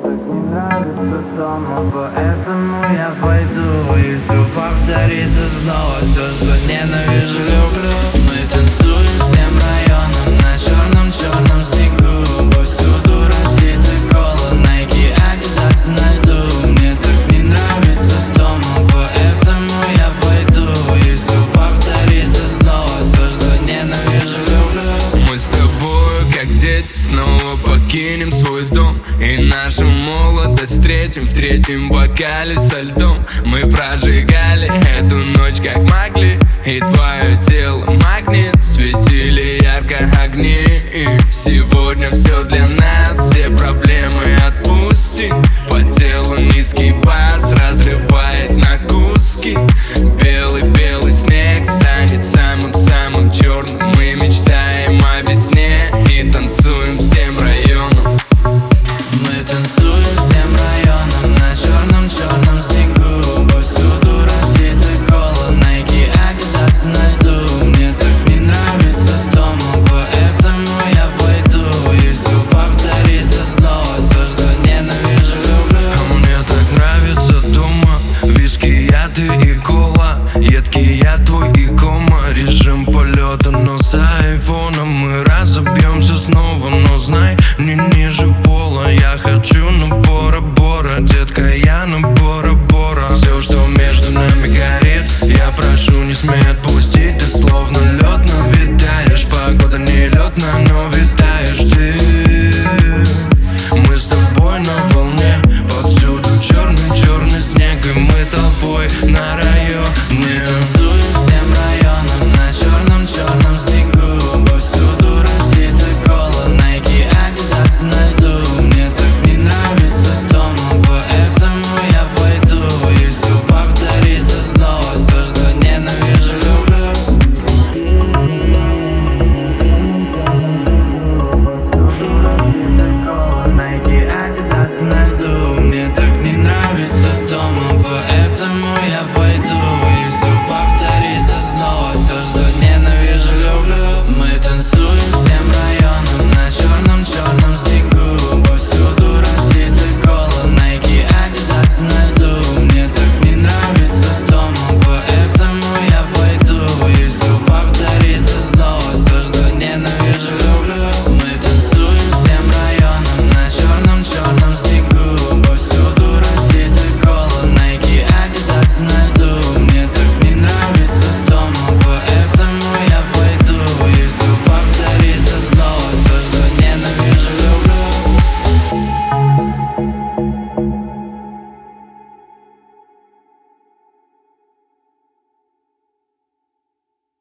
не нравится дома, поэтому я пойду и все повторится снова. Все, что ненавижу, люблю. Мы танцуем всем районом на черном снегу. Повсюду разлится кола, Nike, Adidas на льду. Мне так не нравится дома, поэтому я пойду и все повторится снова. Все, что ненавижу, люблю. Мы с тобою, как дети, снова покинем свой дом и нашу молодость встретим в третьем бокале со льдом. Мы прожигали эту ночь как могли, и твоя